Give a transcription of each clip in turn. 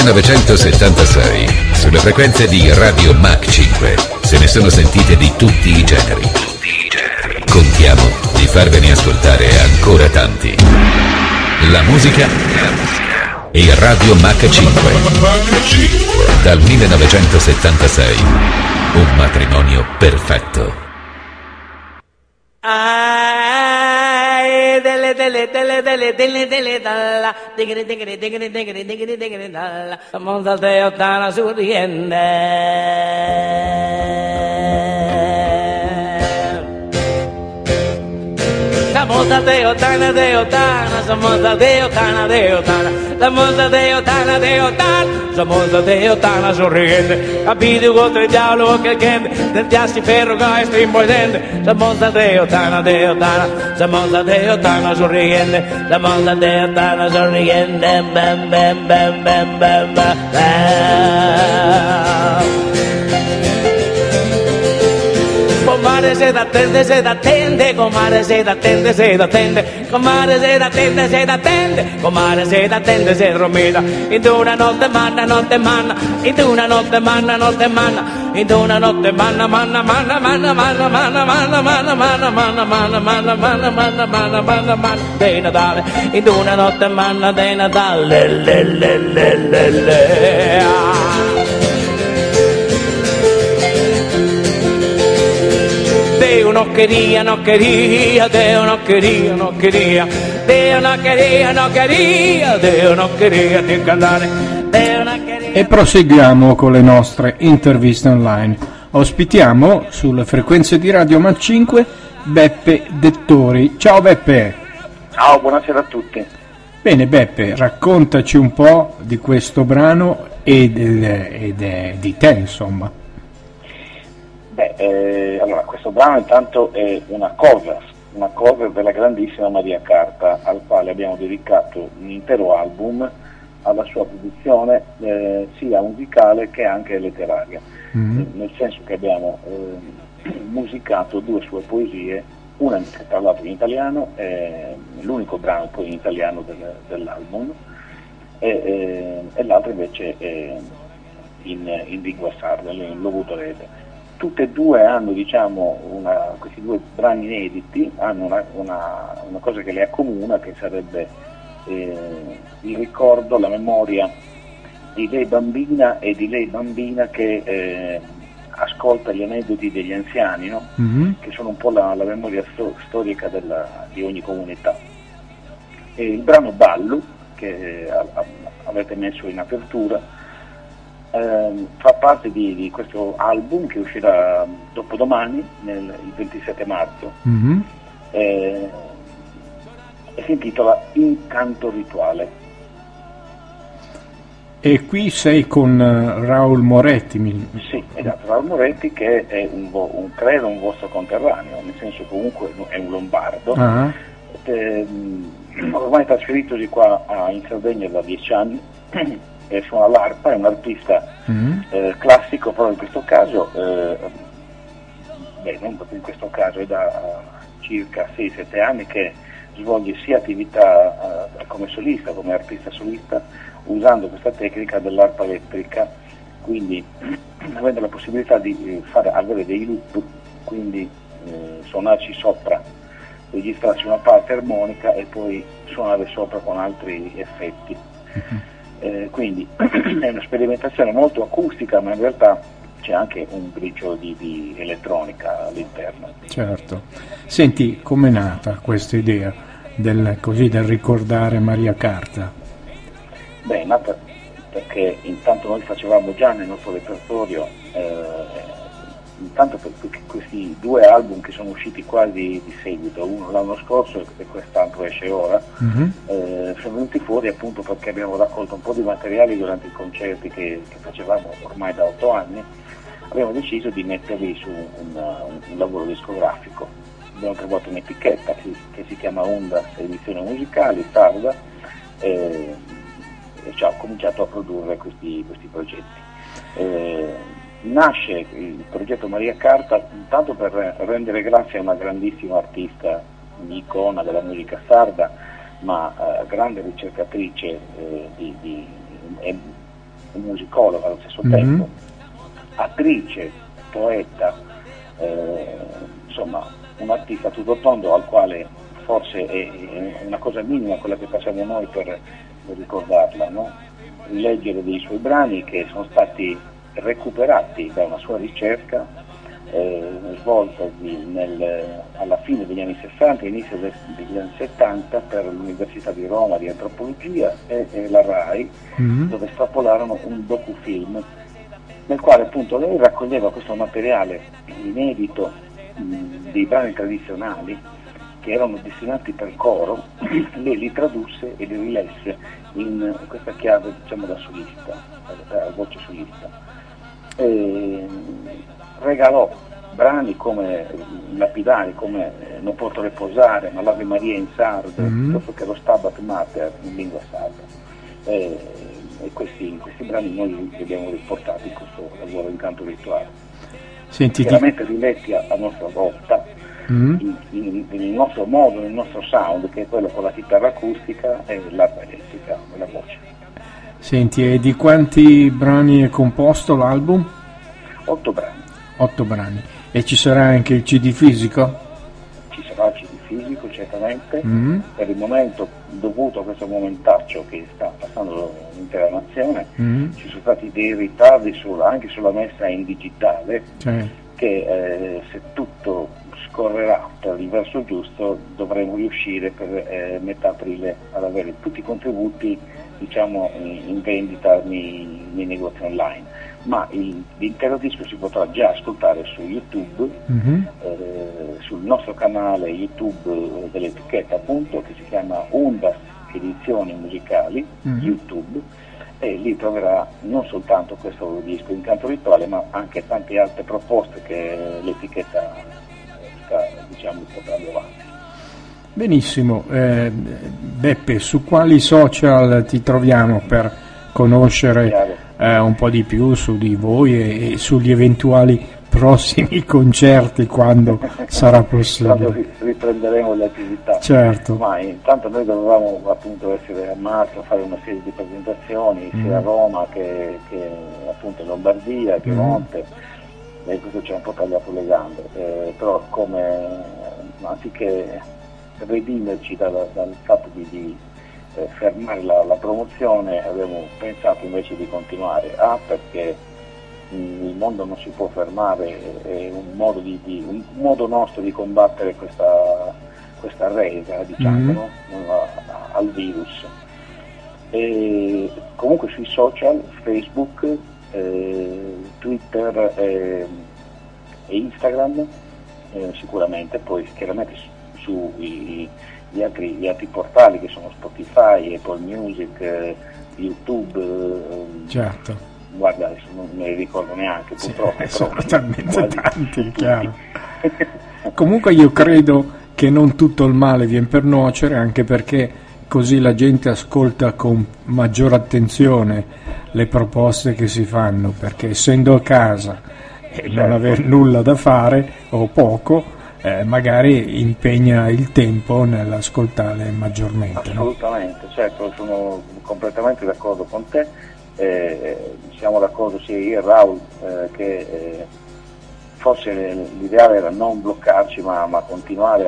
1976, sulle frequenze di Radio Mach 5, se ne sono sentite di tutti i generi. Contiamo di farvene ascoltare ancora tanti. La musica e Radio Mach 5. Dal 1976, un matrimonio perfetto. Monza de ottana sorriente. La monza de ottana, sommonza de ottana, la monza de ottana, sommonza de ottana sorriente. Capito contro il diavolo che gente, del piassi ferro che è strimboidente. La monza de ottana, sommonza de ottana sorriente. La monza de ottana sorriente. Bam bam bam bam bam bam. Comare se d'attende, comare se d'attende, comare se d'attende, comare se d'attende, se dormita. In una notte manna, in una notte manna, in una notte manna dei Natale, in una notte manna dei Natale, Deo no quería, Deo no quería di cantare, Deo no quería. E proseguiamo con le nostre interviste online. Ospitiamo sulle frequenze di Radio Mach 5 Beppe Dettori. Ciao Beppe. Ciao, buonasera a tutti. Bene Beppe, raccontaci un po' di questo brano e di te, insomma. Allora, questo brano intanto è una cover della grandissima Maria Carta, al quale abbiamo dedicato un intero album alla sua produzione sia musicale che anche letteraria, nel senso che abbiamo musicato due sue poesie, una tra l'altro in italiano, l'unico brano poi in italiano dell'album, e l'altra invece in lingua sarda, Lo Vudorete. Tutte e due hanno, questi due brani inediti hanno una cosa che le accomuna, che sarebbe il ricordo, la memoria di lei bambina e di lei bambina che ascolta gli aneddoti degli anziani, no? Che sono un po' la memoria storica di ogni comunità. E il brano Ballo, che avete messo in apertura, fa parte di questo album che uscirà dopodomani, il 27 marzo, e si intitola Incanto Rituale. E qui sei con Raul Moretti. Sì, esatto, Raul Moretti, che è credo un vostro conterraneo, nel senso comunque è un lombardo, ormai trasferitosi qua in Sardegna da 10 anni, e suona l'arpa, è un artista classico, però in questo caso, non proprio in questo caso, è da circa 6-7 anni che svolge sia attività come solista, come artista solista, usando questa tecnica dell'arpa elettrica, quindi avendo la possibilità di avere dei loop, quindi suonarci sopra, registrarci una parte armonica e poi suonare sopra con altri effetti. Quindi è una sperimentazione molto acustica, ma in realtà c'è anche un briciolo di elettronica all'interno. Certo. Senti, com'è nata questa idea del ricordare Maria Carta? Beh, è nata perché intanto noi facevamo già nel nostro repertorio, intanto per questi due album che sono usciti quasi di seguito, uno l'anno scorso e quest'altro esce ora, sono venuti fuori appunto perché abbiamo raccolto un po' di materiali durante i concerti che facevamo ormai da 8 anni. Abbiamo deciso di metterli su un lavoro discografico. Abbiamo trovato un'etichetta che si chiama Onda Edizioni Musicali, sarda, e ci ha cominciato a produrre questi progetti. Nasce il progetto Maria Carta intanto per rendere grazie a una grandissima artista, un'icona della musica sarda, ma grande ricercatrice musicologa allo stesso tempo, attrice, poeta, insomma un artista tutto tondo, al quale forse è una cosa minima quella che facciamo noi per ricordarla, no? Leggere dei suoi brani che sono stati recuperati da una sua ricerca svolta alla fine degli anni 60 e inizio degli anni 70 per l'Università di Roma di Antropologia e la RAI, dove estrapolarono un docufilm nel quale appunto lei raccoglieva questo materiale inedito dei brani tradizionali che erano destinati per coro, lei li tradusse e li rilesse in questa chiave, diciamo, da solista, a voce solista. Regalò brani come lapidari come Non potrò riposare, ma l'Ave Maria in sardo, piuttosto che lo Stabat Mater in lingua sarda. E questi brani noi li abbiamo riportati in questo lavoro in canto rituale. Chiaramente riletti a nostra volta, il nostro modo, il nostro sound, che è quello con la chitarra acustica e l'arpa elettrica e la voce. Senti, e di quanti brani è composto l'album? 8 brani. 8 brani. E ci sarà anche il CD fisico? Ci sarà il CD fisico, certamente. Per il momento, dovuto a questo momentaccio che sta passando l'intera nazione, ci sono stati dei ritardi anche sulla messa in digitale, che se tutto scorrerà per il verso giusto dovremo riuscire per metà aprile ad avere tutti i contributi, diciamo, in vendita nei negozi online, ma l'intero disco si potrà già ascoltare su YouTube, sul nostro canale YouTube dell'etichetta, appunto, che si chiama Undas Edizioni Musicali, YouTube, e lì troverà non soltanto questo disco in canto rituale, ma anche tante altre proposte che l'etichetta sta, diciamo, portando avanti. Benissimo, Beppe, su quali social ti troviamo per conoscere un po' di più su di voi e sugli eventuali prossimi concerti, quando sarà possibile? Quando riprenderemo le attività. Certo. Ma intanto noi dovevamo appunto essere a marzo a fare una serie di presentazioni sia a Roma che appunto in Lombardia, Piemonte, e questo ci ha un po' tagliato le gambe, però anziché redimerci dal fatto di fermare la promozione, abbiamo pensato invece di continuare, perché il mondo non si può fermare, è un modo nostro di combattere questa resa, diciamo, no? Al virus. E comunque sui social, Facebook, Twitter e Instagram, sicuramente, poi chiaramente sugli altri portali che sono Spotify, Apple Music, YouTube. Certo. Guarda, adesso non me li ricordo neanche, purtroppo. Sono talmente tanti, chiaro. Comunque io credo che non tutto il male viene per nuocere, anche perché così la gente ascolta con maggiore attenzione le proposte che si fanno, perché essendo a casa e non aver nulla da fare o poco, magari impegna il tempo nell'ascoltare maggiormente. Assolutamente, no? Certo, sono completamente d'accordo con te. Siamo d'accordo sia io e Raul che forse l'ideale era non bloccarci, ma continuare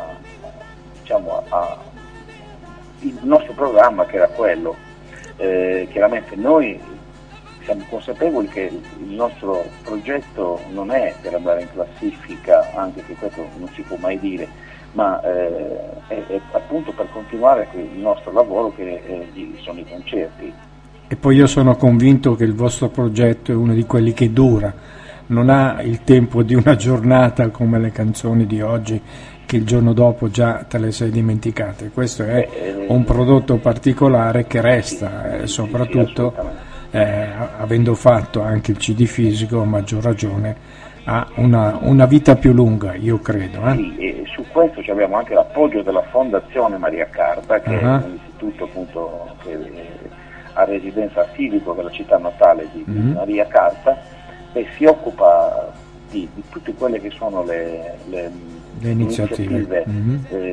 il nostro programma, che era quello. Chiaramente noi siamo consapevoli che il nostro progetto non è per andare in classifica, anche se questo non si può mai dire, ma è appunto per continuare il nostro lavoro, che sono i concerti. E poi io sono convinto che il vostro progetto è uno di quelli che dura, non ha il tempo di una giornata come le canzoni di oggi, che il giorno dopo già te le sei dimenticate. Questo è un prodotto particolare che resta, soprattutto avendo fatto anche il CD fisico, a maggior ragione ha una vita più lunga, io credo. Sì, e su questo abbiamo anche l'appoggio della Fondazione Maria Carta, che è un istituto appunto che ha residenza a Civico, della città natale di Maria Carta, e si occupa di tutte quelle che sono le iniziative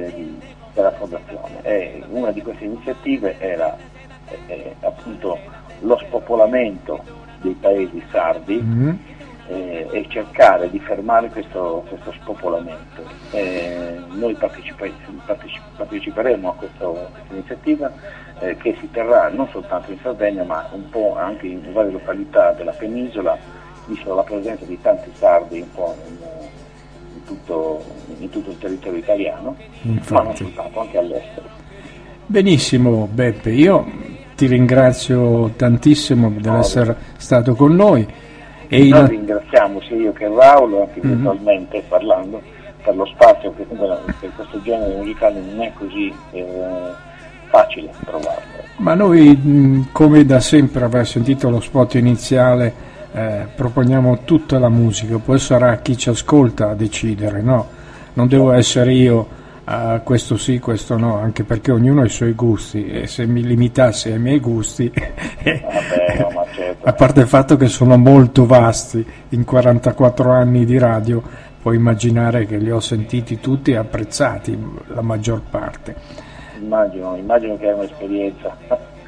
della fondazione. E una di queste iniziative era appunto lo spopolamento dei paesi sardi e cercare di fermare questo spopolamento. Noi parteciperemo a questa iniziativa che si terrà non soltanto in Sardegna ma un po' anche in varie località della penisola, visto la presenza di tanti sardi un po' in tutto il territorio italiano. Infatti. Ma non soltanto, anche all'estero. Benissimo Beppe, io ti ringrazio tantissimo dell'essere stato con noi. E noi ringraziamo sia io che Raul, anche virtualmente parlando, per lo spazio che per questo genere musicale non è così facile trovarlo. Ma noi, come da sempre aver sentito lo spot iniziale, proponiamo tutta la musica, poi sarà chi ci ascolta a decidere, no? Non devo essere io questo sì, questo no, anche perché ognuno ha i suoi gusti, e se mi limitassi ai miei gusti no, ma certo. A parte il fatto che sono molto vasti, in 44 anni di radio puoi immaginare che li ho sentiti tutti e apprezzati la maggior parte. Immagino che è un'esperienza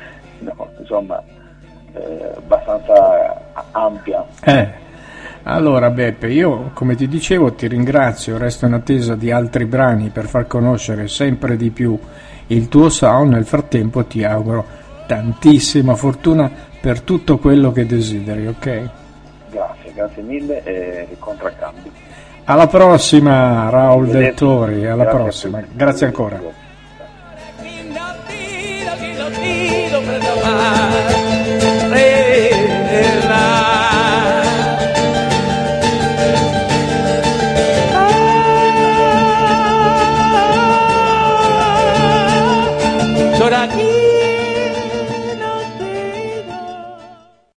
abbastanza ampia. Allora Beppe, io come ti dicevo ti ringrazio, resto in attesa di altri brani per far conoscere sempre di più il tuo sound. Nel frattempo ti auguro tantissima fortuna per tutto quello che desideri, ok? Grazie mille e contraccambio. Alla prossima Raul Del Tori, alla prossima, grazie ancora. Aquí